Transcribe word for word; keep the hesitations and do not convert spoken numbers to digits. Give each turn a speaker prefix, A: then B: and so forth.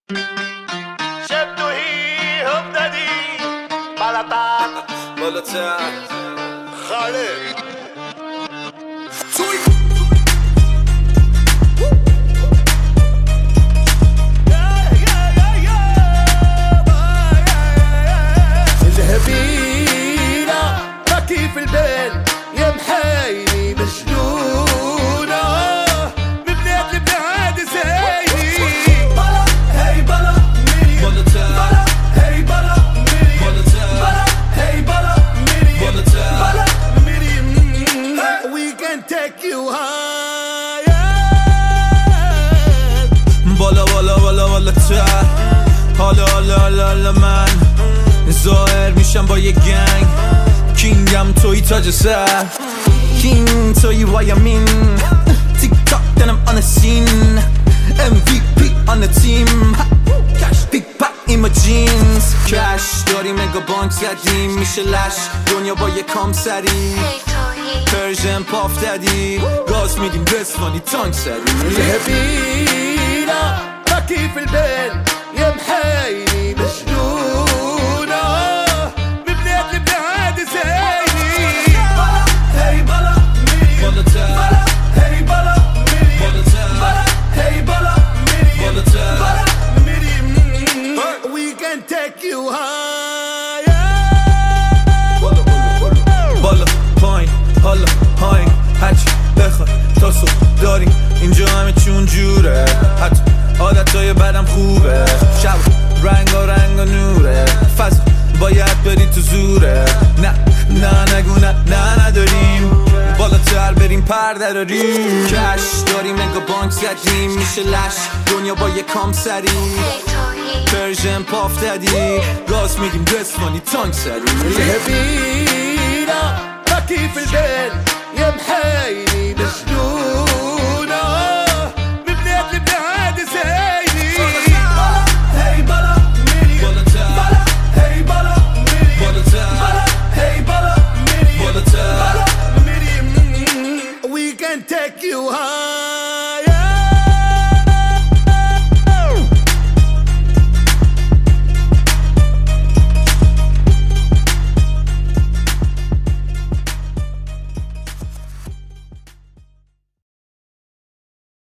A: شد هی هم دادی بالاتر
B: بالاتر
A: خالد
C: ذهبينا بكي في البال يا محايلي مجنونة من بلاد البلاد زايدي بلا هي بلا ميري بلا هي بلا ميري بلا هي بلا ميري بلا ميري we can take you higher
B: بالا بالا بالا بالا تر حالا حالا حالا حالا من ظاهر میشم با یه گنگ کینگم توی تاج سر کینگ توی وایمین تیک تاک then I'm on the scene ام وی پی on the team cash big pack in my jeans cash داریم نگاه بانک زدیم میشه لش دنیا با یه کام سری پرژن پاف دادی گاز میدیم رسوانی تانک سری
C: ذهبينا بكي في البال يا محايلي مجنونة من بلاد البلاد زايدي بلا هي بلا ميري بلا هي بلا ميري بلا هي بلا ميري بلا ميري we can take you higher
B: بالا پایین حالا پایین هرچی بخوای تا صبح داریم اینجا همه چون جوره حتی عادتهای بدم خوبه شب رنگ و رنگ و نوره فضا باید بری تو زوره نه نه نگو نه نه نداریم بالاتر بریم پر دراریم کش داریم نگاه بانک زدیم میشه لش دنیا با یه کام سری پرژن پاف دادی گاز میدیم رسوانی تانک سری
C: ذهبينا بكي في البال يا محايلي مجنونة من بلاد البلاد زايدي بلا هي بلا ميري بلا هي بلا ميري بلا هي بلا ميري بلا ميري we can take you high